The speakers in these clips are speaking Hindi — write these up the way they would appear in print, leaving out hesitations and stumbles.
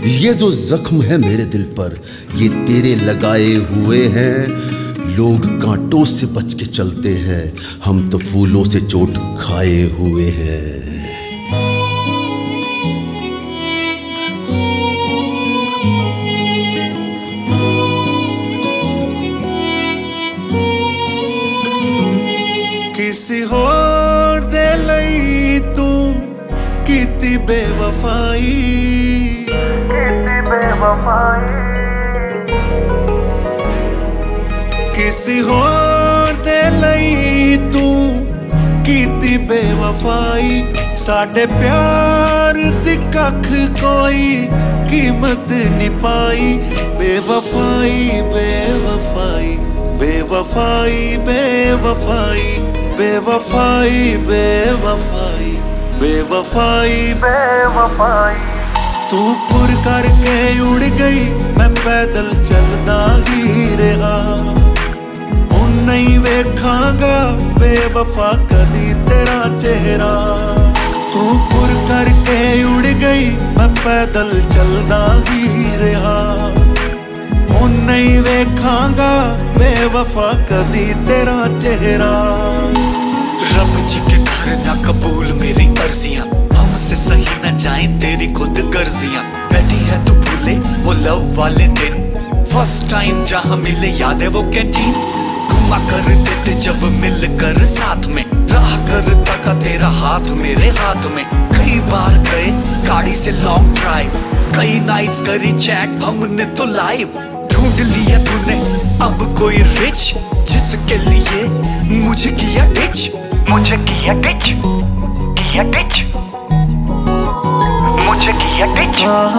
ये जो जख्म है मेरे दिल पर, ये तेरे लगाए हुए हैं। लोग कांटों से बच के चलते हैं, हम तो फूलों से चोट खाए हुए हैं। किसी होर दे लई तू कीती बेवफाई, किसी होर दे लई तू कीती बेवफाई। साडे प्यार दी कख कोई कीमत नहीं पाई। बेवफाई बेवफाई बेवफाई बेवफाई बेवफाई बेवफाई बेवफाई बेवफाई। तू पुर करके उड़ गई, मैं पैदल चलदा ही रहा। हुण नहीं वेखांगा बेवफा कदी तेरा चेहरा। तू पुर करके उड़ गई, मैं पैदल चलदा ही रहा। हुण नहीं वेखांगा बेवफा कदी तेरा चेहरा। रब जी के घर ना कबूल मेरी अर्जियां, हमसे सही न जाए तेरी खुद गर्जियां। बैठी है तू भूले वो लव वाले दिन, फर्स्ट टाइम जहां मिले याद है वो कैंटीन। घुमा कर देते जब मिल कर साथ में, राह करता था तेरा हाथ मेरे हाथ में। कई बार गए गाड़ी से लॉन्ग ड्राइव, कई नाइट्स करी चैट हमने तो लाइव। ढूंढ लिया तूने अब कोई रिच, जिसके लिए मुझे किया डिच, मुझे किया डिच, किया डिच, मुझे किया डिच।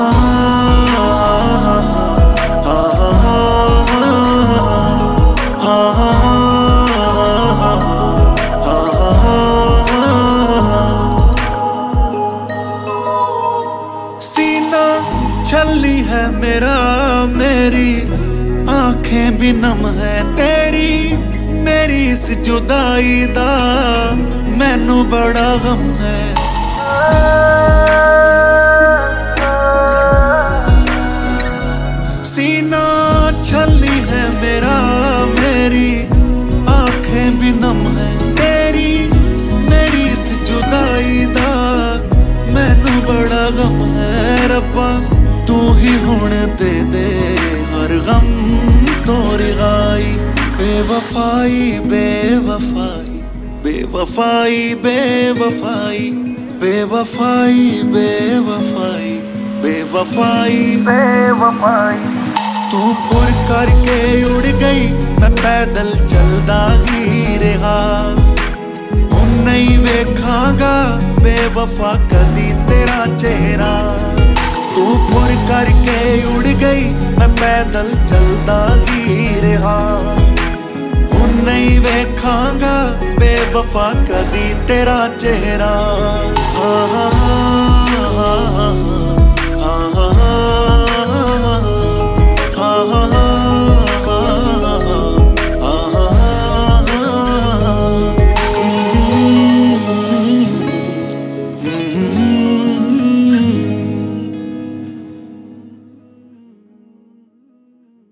सीना छली है मेरा, मेरी आंखें भी नम है तेरी। मेरी इस जुदाई दा मैनू बड़ा गम है। सीना छली है मेरा, मेरी आंखें भी नम है तेरी। मेरी इस जुदाई दा मैनू बड़ा गम है। रब्बा तू ही हुण दे दे हर गम तो रिहाई। बेवफाई बेवफाई बेवफाई बेवफाई बेवफाई बेवफाई बेवफाई बेवफाई। तू पुर करके उड़ गई, मैं पैदल चलदा ही रहा। हुण नहीं वेखांगा बेवफा कदी तेरा चेहरा। तू पुर करके उड़ गई, मैं पैदल चलदा ही रहा। हुण नहीं वेखांगा बेवफा कदी तेरा चेहरा। हाँ हाँ हाँ।